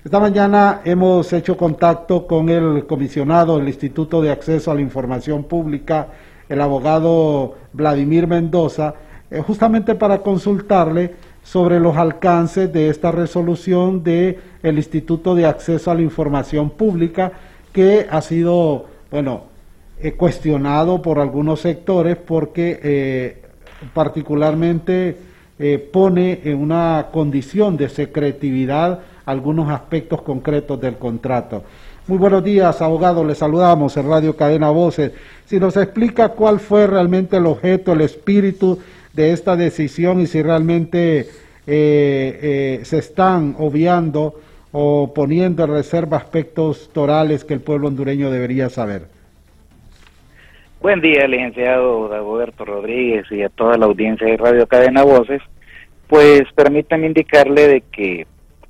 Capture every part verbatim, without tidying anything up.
Esta mañana hemos hecho contacto con el comisionado del Instituto de Acceso a la Información Pública, el abogado Vladimir Mendoza, eh, justamente para consultarle sobre los alcances de esta resolución del Instituto de Acceso a la Información Pública, que ha sido, bueno, eh, cuestionado por algunos sectores porque eh, particularmente eh, pone en una condición de secretividad algunos aspectos concretos del contrato. Muy buenos días, abogado, le saludamos en Radio Cadena Voces. Si nos explica cuál fue realmente el objeto, el espíritu de esta decisión y si realmente eh, eh, se están obviando o poniendo en reserva aspectos torales que el pueblo hondureño debería saber. Buen día, licenciado Dagoberto Rodríguez, y a toda la audiencia de Radio Cadena Voces. Pues permítame indicarle de que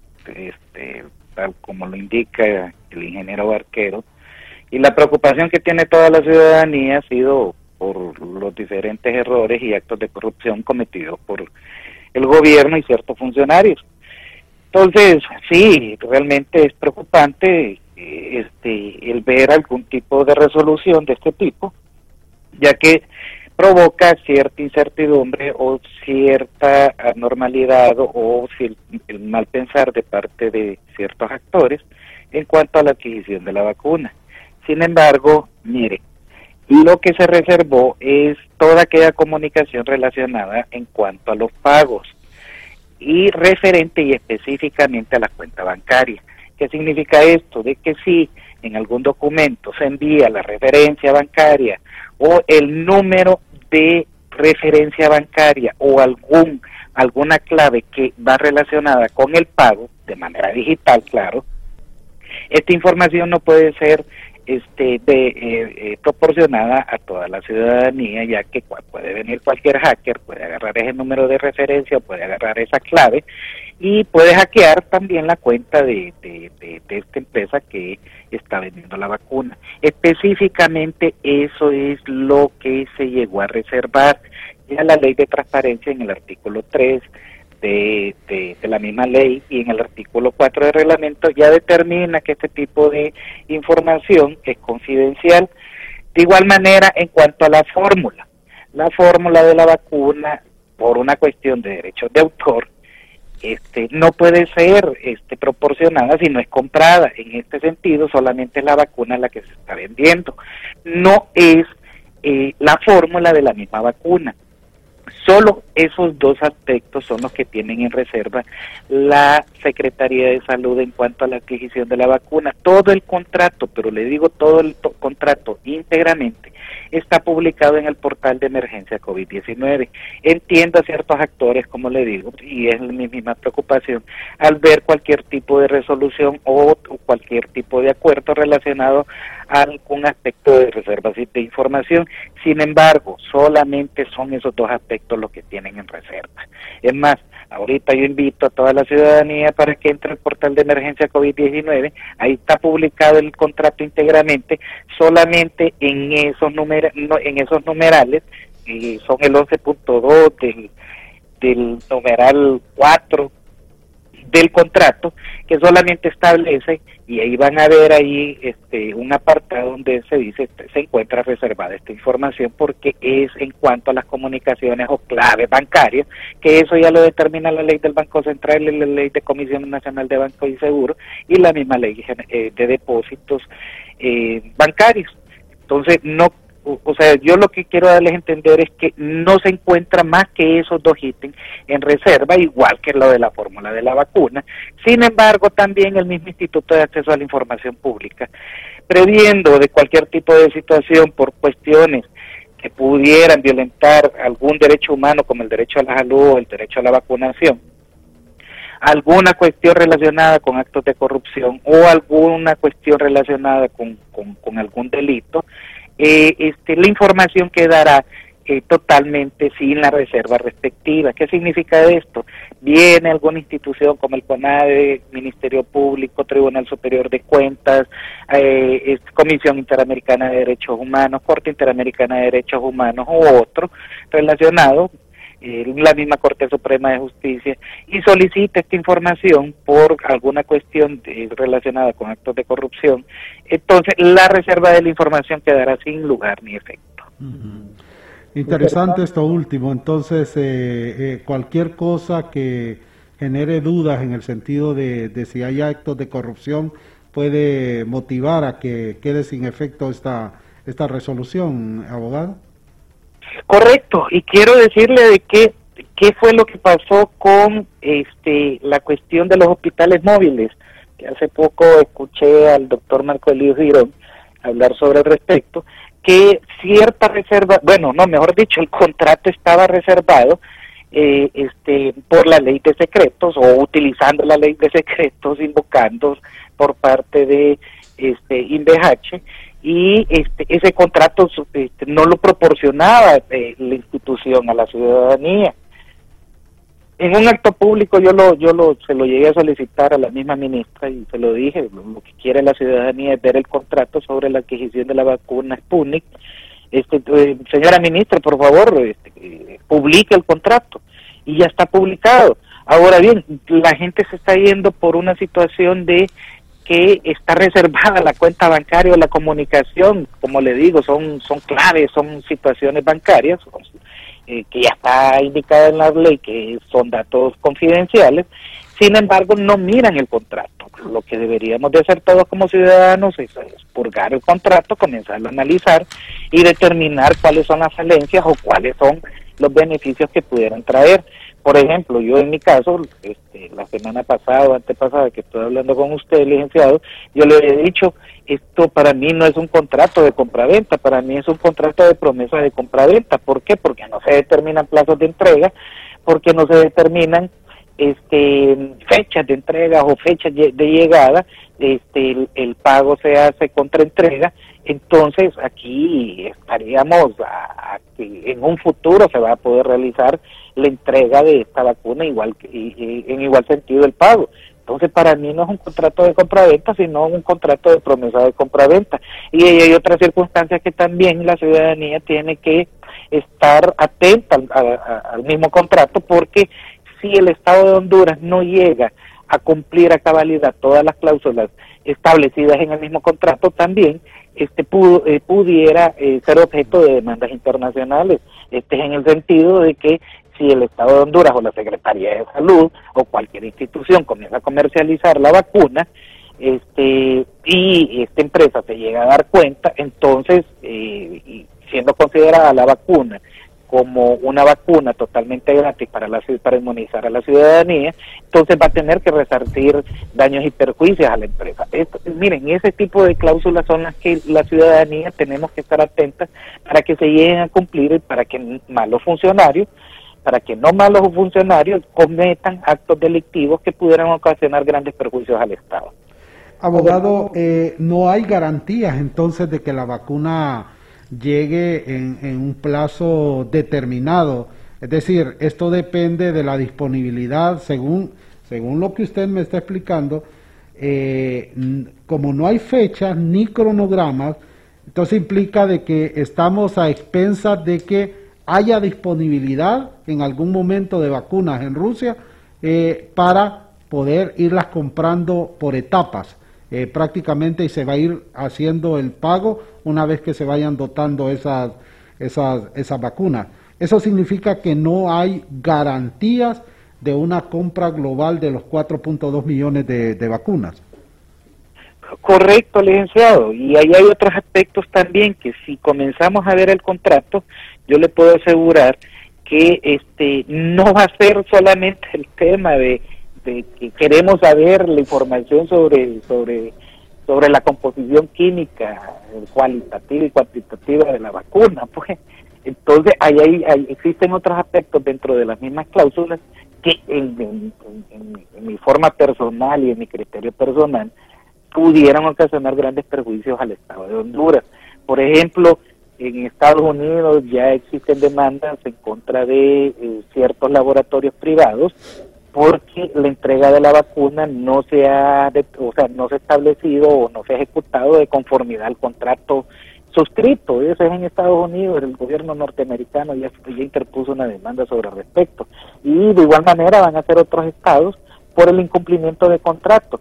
Este, tal como lo indica el ingeniero Barquero, y la preocupación que tiene toda la ciudadanía ha sido por los diferentes errores y actos de corrupción cometidos por el gobierno y ciertos funcionarios. Entonces, sí, realmente es preocupante este, el ver algún tipo de resolución de este tipo, ya que provoca cierta incertidumbre o cierta anormalidad o, o el, el mal pensar de parte de ciertos actores en cuanto a la adquisición de la vacuna. Sin embargo, mire, lo que se reservó es toda aquella comunicación relacionada en cuanto a los pagos y referente y específicamente a la cuenta bancaria. ¿Qué significa esto? De que si en algún documento se envía la referencia bancaria o el número de referencia bancaria o algún alguna clave que va relacionada con el pago, de manera digital, claro, esta información no puede ser este de, eh, eh, proporcionada a toda la ciudadanía, ya que puede venir cualquier hacker, puede agarrar ese número de referencia, puede agarrar esa clave y puede hackear también la cuenta de, de, de, de esta empresa que está vendiendo la vacuna. Específicamente eso es lo que se llegó a reservar. Ya la ley de transparencia en el artículo tres de, de, de la misma ley y en el artículo cuatro del reglamento ya determina que este tipo de información es confidencial. De igual manera, en cuanto a la fórmula, la fórmula de la vacuna, por una cuestión de derechos de autor, Este, no puede ser este, proporcionada si no es comprada. En este sentido, solamente es la vacuna la que se está vendiendo, no es eh, la fórmula de la misma vacuna. Solo esos dos aspectos son los que tienen en reserva la Secretaría de Salud en cuanto a la adquisición de la vacuna. Todo el contrato, pero le digo todo el contrato íntegramente, está publicado en el portal de emergencia COVID diecinueve. Entiendo a ciertos actores, como le digo, y es mi misma preocupación, al ver cualquier tipo de resolución o, o cualquier tipo de acuerdo relacionado a algún aspecto de reservas de información. Sin embargo, solamente son esos dos aspectos los que tienen en reserva. Es más, ahorita yo invito a toda la ciudadanía para que entre al portal de emergencia COVID diecinueve, ahí está publicado el contrato íntegramente, solamente en esos numer no, en esos numerales, y son el once punto dos del, del numeral cuatro del contrato, que solamente establece, y ahí van a ver ahí este un apartado donde se dice se encuentra reservada esta información, porque es en cuanto a las comunicaciones o claves bancarias, que eso ya lo determina la ley del Banco Central y la ley de Comisión Nacional de Bancos y Seguros y la misma ley eh, de depósitos eh, bancarios. Entonces, no O sea, yo lo que quiero darles a entender es que no se encuentra más que esos dos ítems en reserva, igual que lo de la fórmula de la vacuna. Sin embargo, también el mismo Instituto de Acceso a la Información Pública, previendo de cualquier tipo de situación por cuestiones que pudieran violentar algún derecho humano, como el derecho a la salud o el derecho a la vacunación, alguna cuestión relacionada con actos de corrupción o alguna cuestión relacionada con, con, con algún delito, Eh, este, la información quedará eh, totalmente sin la reserva respectiva. ¿Qué significa esto? Viene alguna institución como el CONADE, Ministerio Público, Tribunal Superior de Cuentas, eh, Comisión Interamericana de Derechos Humanos, Corte Interamericana de Derechos Humanos u otro relacionado, eh, la misma Corte Suprema de Justicia, y solicita esta información por alguna cuestión de, relacionada con actos de corrupción, entonces la reserva de la información quedará sin lugar ni efecto. Uh-huh. Interesante esto último. Entonces, eh, eh, cualquier cosa que genere dudas en el sentido de, de si hay actos de corrupción puede motivar a que quede sin efecto esta esta resolución, abogado. Correcto, y quiero decirle de qué qué fue lo que pasó con este la cuestión de los hospitales móviles, que hace poco escuché al doctor Marco Elías Girón hablar sobre el respecto, que cierta reserva, bueno, no, mejor dicho, el contrato estaba reservado eh, este por la ley de secretos, o utilizando la ley de secretos, invocando por parte de este INVEJACHE, y este ese contrato este, no lo proporcionaba eh, la institución a la ciudadanía. En un acto público yo lo yo lo se lo llegué a solicitar a la misma ministra y se lo dije, lo, lo que quiere la ciudadanía es ver el contrato sobre la adquisición de la vacuna Sputnik. Este eh, señora ministra, por favor, este, eh, publique el contrato, y ya está publicado. Ahora bien, la gente se está yendo por una situación de que está reservada la cuenta bancaria o la comunicación, como le digo, son son claves, son situaciones bancarias, eh, que ya está indicada en la ley que son datos confidenciales. Sin embargo, no miran el contrato. Lo que deberíamos de hacer todos como ciudadanos es, es purgar el contrato, comenzarlo a analizar y determinar cuáles son las falencias o cuáles son los beneficios que pudieran traer. Por ejemplo, yo en mi caso, este, la semana pasada o antepasada que estoy hablando con usted, licenciado, yo le he dicho, esto para mí no es un contrato de compraventa, para mí es un contrato de promesa de compraventa. ¿Por qué? Porque no se determinan plazos de entrega, porque no se determinan este fechas de entrega o fechas de llegada, este el, el pago se hace contra entrega. Entonces aquí estaríamos a, a que en un futuro se va a poder realizar la entrega de esta vacuna igual que, y, y, en igual sentido el pago. Entonces para mí no es un contrato de compraventa, sino un contrato de promesa de compraventa. Y hay otras circunstancias que también la ciudadanía tiene que estar atenta al, a, al mismo contrato, porque si el Estado de Honduras no llega a cumplir a cabalidad todas las cláusulas establecidas en el mismo contrato, también este pudo, eh, pudiera eh, ser objeto de demandas internacionales. Este es en el sentido de que si el Estado de Honduras o la Secretaría de Salud o cualquier institución comienza a comercializar la vacuna, este y esta empresa se llega a dar cuenta, entonces eh, y siendo considerada la vacuna como una vacuna totalmente gratis para la para inmunizar a la ciudadanía, entonces va a tener que resarcir daños y perjuicios a la empresa. Esto, miren, ese tipo de cláusulas son las que la ciudadanía tenemos que estar atentas para que se lleguen a cumplir y para que malos funcionarios, para que no malos funcionarios cometan actos delictivos que pudieran ocasionar grandes perjuicios al Estado. Abogado, eh, no hay garantías entonces de que la vacuna llegue en, en un plazo determinado. Es decir, esto depende de la disponibilidad, según, según lo que usted me está explicando, eh, como no hay fechas ni cronogramas, entonces implica de que estamos a expensas de que haya disponibilidad en algún momento de vacunas en Rusia eh, para poder irlas comprando por etapas. Eh, prácticamente, y se va a ir haciendo el pago una vez que se vayan dotando esas, esas, esas vacunas. Eso significa que no hay garantías de una compra global de los cuatro punto dos millones de, de vacunas. Correcto, licenciado, y ahí hay otros aspectos también que si comenzamos a ver el contrato, yo le puedo asegurar que este no va a ser solamente el tema de que queremos saber la información sobre sobre sobre la composición química cualitativa y cuantitativa de la vacuna, pues entonces ahí, hay, hay existen otros aspectos dentro de las mismas cláusulas que en, en, en, en mi forma personal y en mi criterio personal pudieran ocasionar grandes perjuicios al Estado de Honduras. Por ejemplo, en Estados Unidos ya existen demandas en contra de eh, ciertos laboratorios privados porque la entrega de la vacuna no se ha, de, o sea, no se ha establecido o no se ha ejecutado de conformidad al contrato suscrito, eso es en Estados Unidos, el gobierno norteamericano ya, ya interpuso una demanda sobre el respecto, y de igual manera van a hacer otros estados por el incumplimiento de contratos.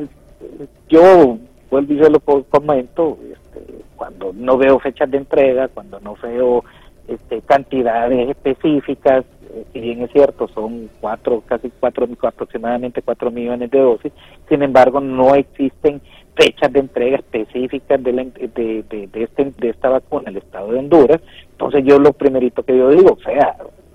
Yo vuelvo y yo lo comento, este, cuando no veo fechas de entrega, cuando no veo este, cantidades específicas, eh, si bien es cierto, son cuatro, casi cuatro, aproximadamente cuatro millones de dosis, sin embargo no existen fechas de entrega específicas de, la, de, de, de, este, de esta vacuna en el estado de Honduras. Entonces yo lo primerito que yo digo, o sea,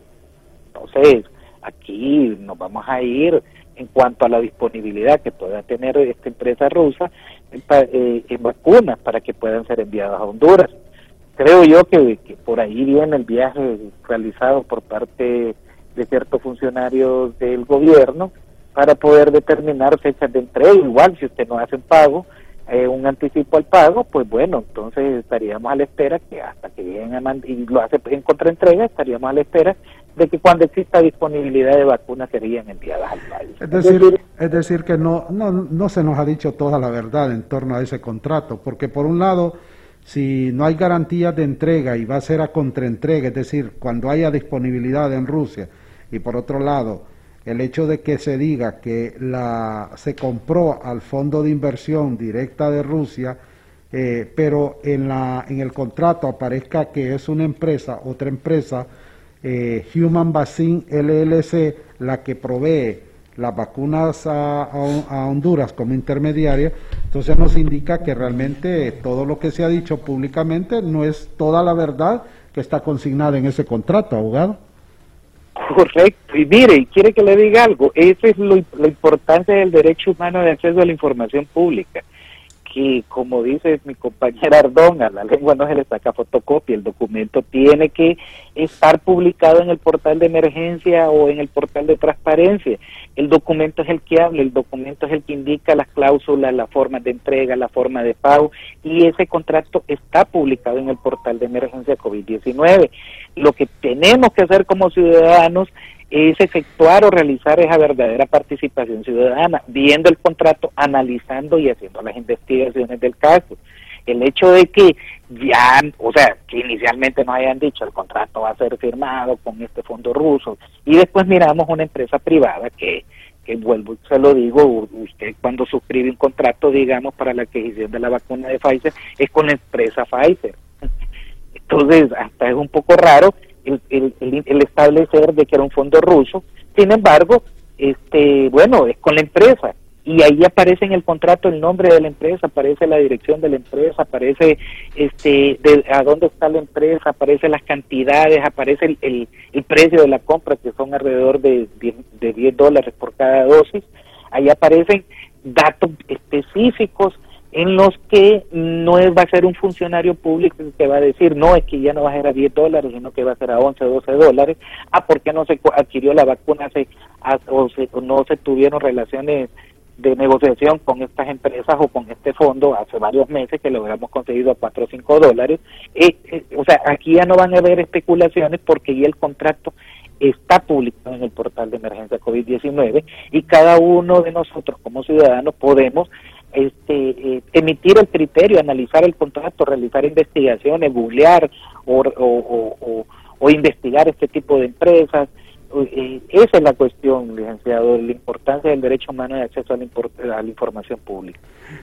entonces aquí nos vamos a ir en cuanto a la disponibilidad que pueda tener esta empresa rusa en, eh, en vacunas para que puedan ser enviadas a Honduras. Creo yo que, que por ahí viene el viaje realizado por parte de ciertos funcionarios del gobierno para poder determinar fechas de entrega. Igual, si usted no hace un pago, eh, un anticipo al pago, pues bueno, entonces estaríamos a la espera que hasta que lleguen a mand- y lo hace en contraentrega, estaríamos a la espera de que cuando exista disponibilidad de vacunas serían enviadas al país. Es decir, es decir que no, no, no se nos ha dicho toda la verdad en torno a ese contrato, porque por un lado, si no hay garantías de entrega y va a ser a contraentrega, es decir, cuando haya disponibilidad en Rusia, y por otro lado, el hecho de que se diga que la se compró al fondo de inversión directa de Rusia, eh, pero en la en el contrato aparezca que es una empresa, otra empresa, eh, Human Vaccine L L C, la que provee las vacunas a, a, a Honduras como intermediaria, entonces nos indica que realmente todo lo que se ha dicho públicamente no es toda la verdad que está consignada en ese contrato, abogado. Correcto, y mire, quiere que le diga algo, esa es lo, la importancia del derecho humano de acceso a la información pública, que como dice mi compañera Ardón, a la lengua no se le saca fotocopia, el documento tiene que estar publicado en el portal de emergencia o en el portal de transparencia. El documento es el que habla, el documento es el que indica las cláusulas, las formas de entrega, la forma de pago, y ese contrato está publicado en el portal de emergencia COVID diecinueve. Lo que tenemos que hacer como ciudadanos es efectuar o realizar esa verdadera participación ciudadana, viendo el contrato, analizando y haciendo las investigaciones del caso. El hecho de que ya, o sea, que inicialmente nos hayan dicho el contrato va a ser firmado con este fondo ruso y después miramos una empresa privada que, que vuelvo, se lo digo, usted cuando suscribe un contrato, digamos, para la adquisición de la vacuna de Pfizer, es con la empresa Pfizer. Entonces, hasta es un poco raro el, el, el, el establecer de que era un fondo ruso. Sin embargo, este, bueno, es con la empresa. Y ahí aparece en el contrato el nombre de la empresa, aparece la dirección de la empresa, aparece este de a dónde está la empresa, aparece las cantidades, aparece el, el, el precio de la compra, que son alrededor de diez dólares por cada dosis. Ahí aparecen datos específicos en los que no es, va a ser un funcionario público que va a decir, no, es que ya no va a ser a diez dólares, sino que va a ser a once, doce dólares. Ah, ¿por qué no se adquirió la vacuna hace, o, se, o no se tuvieron relaciones de negociación con estas empresas o con este fondo hace varios meses que lo hubiéramos conseguido a cuatro o cinco dólares? Eh, eh, o sea, aquí ya no van a haber especulaciones porque ya el contrato está publicado en el portal de emergencia COVID diecinueve y cada uno de nosotros como ciudadanos podemos este eh, emitir el criterio, analizar el contrato, realizar investigaciones, googlear o, o, o, o, o investigar este tipo de empresas. Eh, esa es la cuestión, licenciado, la importancia del derecho humano de acceso a la, a la información pública.